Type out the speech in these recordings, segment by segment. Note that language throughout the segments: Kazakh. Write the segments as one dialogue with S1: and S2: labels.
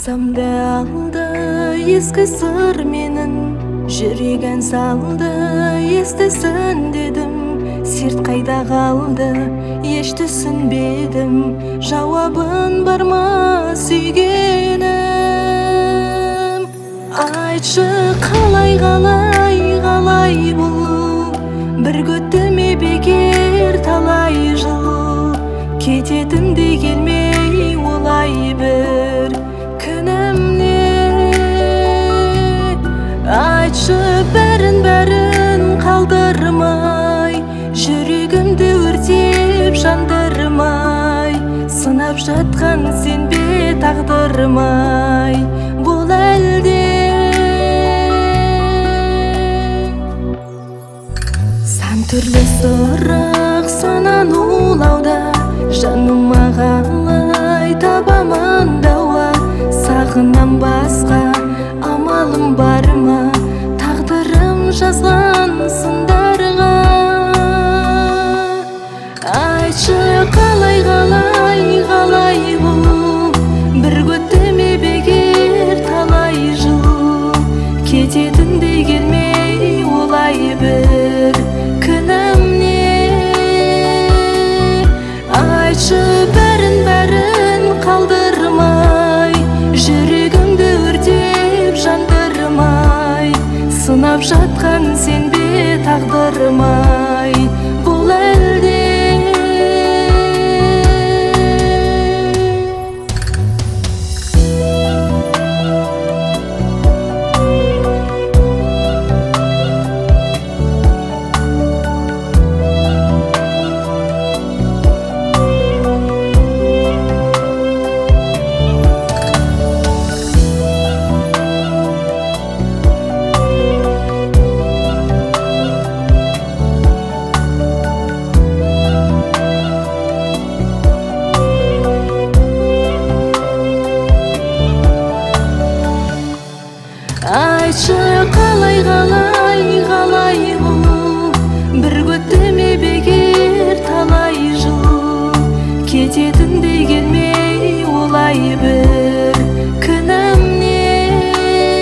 S1: Есімді алды ескі сыр менің, жүрек ән салды естісін дедім. Серт қайда қалды еш түсінбедім, жауабын бар ма сүйгенім? Айтшы қалай бұл, бір күтті ме бекер талай жыл, кететін де келмей олай бір күнім не? Айтшы бәрін қалдырмай, жүрегімді өртеп жандырмай, сынап жатқан сен бе тағдырмай бұл әлде? Сан түрлі сұрақ санан улауда, жаныма қалай табамын дауа? Сағынам басқа амалым бар ма, тағдырым жазған сындарға? Айтшы қалай бұл, бір күтті ме бекер талай жыл, кететін де келмей олай бір күнім не? Айтшы бәрін қалдырмай, жүрегімді өртеп жандырмай, сынап жатқан сен бе тағдырмай бұл әлде? Айтшы қалай бұл, бір күтті ме бекер талай жыл, кететін де келмей олай бір күнім не?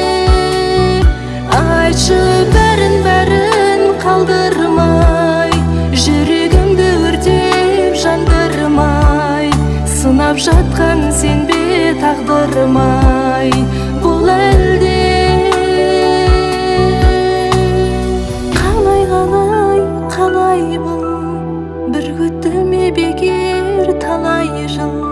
S1: Айтшы бәрін қалдырмай, жүрегімді өртеп жандырмай, сынап жатқан сен бе тағдырмай бұл әлде? Қалай бұл, бір күтті ме бекер талай жыл,